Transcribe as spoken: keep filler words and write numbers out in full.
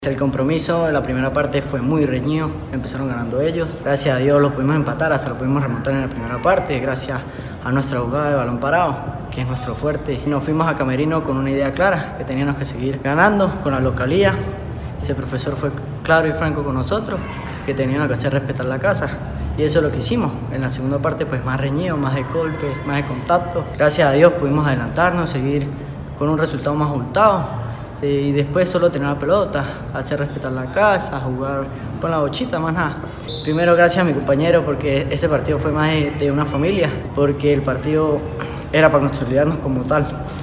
El compromiso en la primera parte fue muy reñido, empezaron ganando ellos. Gracias a Dios lo pudimos empatar, hasta lo pudimos remontar en la primera parte, gracias a nuestra jugada de balón parado, que es nuestro fuerte. Nos fuimos a Camerino con una idea clara, que teníamos que seguir ganando con la localía. Ese profesor fue claro y franco con nosotros, que teníamos que hacer respetar la casa. Y eso es lo que hicimos. En la segunda parte pues más reñido, más de golpe, más de contacto. Gracias a Dios pudimos adelantarnos, seguir con un resultado más abultado. Y después solo tener la pelota, hacer respetar la casa, jugar con la bochita, más nada. Primero gracias a mi compañero porque ese partido fue más de, de una familia, porque el partido era para consolidarnos como tal.